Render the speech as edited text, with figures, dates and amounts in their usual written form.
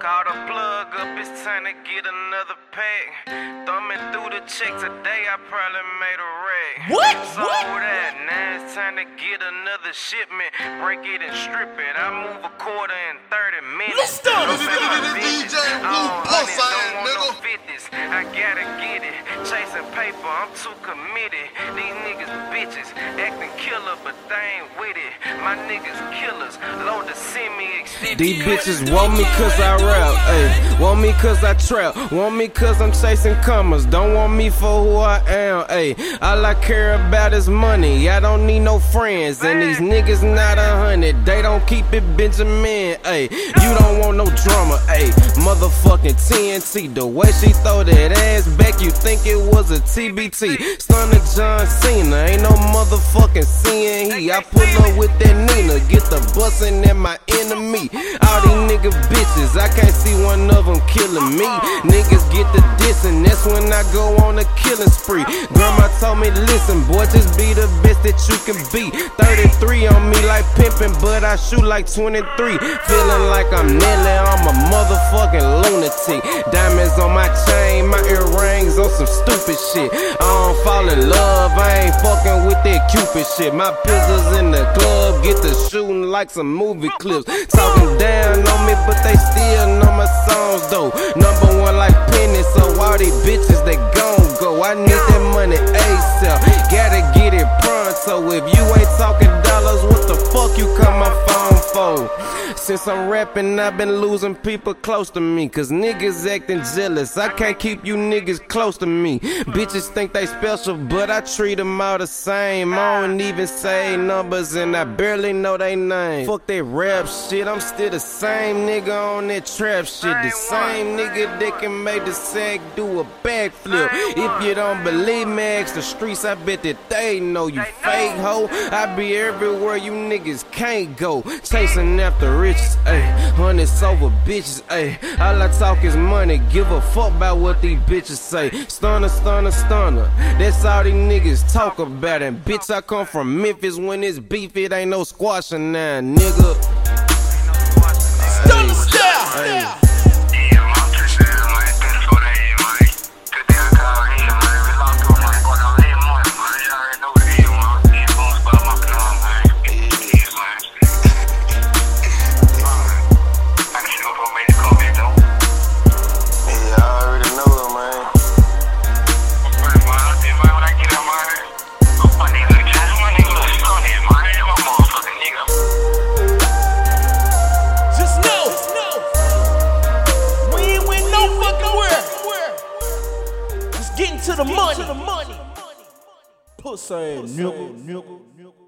Call the plug up, it's time to get another pack. Thumbing through the check today, I probably made a rag. What? So that, now it's time to get another shipment. Break it and strip it. I move a quarter in 30 minutes. Let's start Don't this say my nigga, bitches. DJ I Blue don't Pulse, don't want no nigga. 50s. I gotta get it. Chasing paper, I'm too committed. These niggas bitches acting killer, but they ain't with it. My niggas killers, load the semi-exhibit. These bitches want me cause I rap, ayy. Want me cause I trap. Want me cause I'm chasing commas. Don't want me for who I am, ayy. All I care about is money. I don't need no friends. And these niggas not 100. They don't keep it Benjamin, ayy. You don't want no drama, ayy. Motherfucking TNT. The way she throw that ass back, you think it was a TBT. Stunner John Cena. Ain't no motherfucking CNE. I pull up with that Nina. Get the bussin' at my enemy. All these nigga bitches, I can't see one of them killing me. Niggas get the dissing, that's when I go on a killing spree. Grandma told me, listen, boy, just be the best that you can be. 33 on me like pimpin', but I shoot like 23. Feeling like I'm Nelly, I'm a motherfucking lunatic. Diamonds on my chain, my earrings on some stupid shit. I don't fall in love, I ain't fucking with that Cupid shit. My pistols in the club, get to shooting like some movie clips. Talking down on me, but they still know my songs though. Number one like Penny, so all these bitches they gon' go. I need that money ASAP, gotta get it pronto. If you ain't talking dollars, what the fuck you call my phone for? Since I'm rapping, I've been losing people close to me, cause niggas acting jealous. I can't keep you niggas close to me. Bitches think they special, but I treat them all the same. I don't even say numbers and I barely know they name. Fuck that rap shit, I'm still the same nigga on that trap shit. The same nigga that can make the sack do a backflip. If you don't believe me, ask the streets, I bet that they know you fake hoe. I be everywhere you niggas can't go. Chasing after riches, ayy. Hundreds over bitches, ayy. All I talk is money, give a fuck about what these bitches say. Stunner, stunner, stunner. That's all these niggas talk about. And bitch, I come from Memphis. When it's beef, it ain't no squashing now, nigga. Stunner style. Getting to the money. Pussy nigga.